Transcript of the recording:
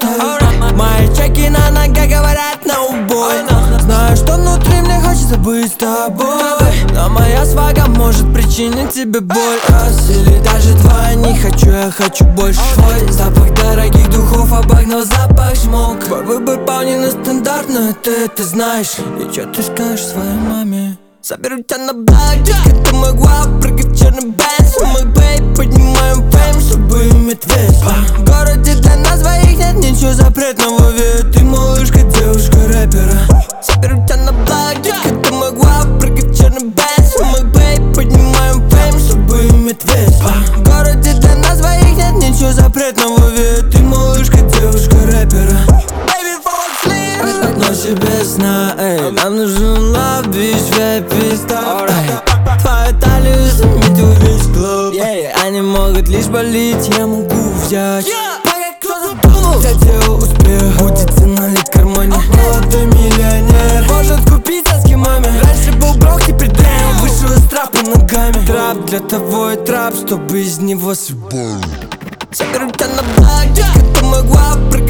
стоит. Мои чеки на ногах говорят на убой. Знаю, что внутри мне хочется быть с тобой, но моя свага может причинить тебе боль. Или даже два, не хочу, я хочу больше. Твой запах дорогих духов обогнал запах смог. Твой выбор вполне нестандартный, ты знаешь. И чё ты скажешь своей маме? Соберу тебя на благ, детка, ты могла прыгать в черный бенз. Мы, бейб, поднимаем фейм, чтобы иметь вес. В городе для нас двоих нет ничего запретного, ведь ты малышка, девушка рэпера. Соберу тебя на благ, детка, ты могла прыгать в черный бенз. Мы, бейб, поднимаем фейм, чтобы иметь вес. В городе для нас двоих нет ничего запретного, ведь ты малышка, девушка рэпера. Ночи без сна, эй, нам нужен love, bitch, VIP stop, эй. Твою талию заметил весь клуб, они могут лишь болеть, я могу взять. Кто задумал? Я делал успех, будет цена ли в кармане. Молодой миллионер может купить соски маме. Раньше был брок, теперь дэм, вышел из трапа ногами. Трап для того и трап, чтобы из него съебали. Соберу тебя на благ, детка, ты могла прыгать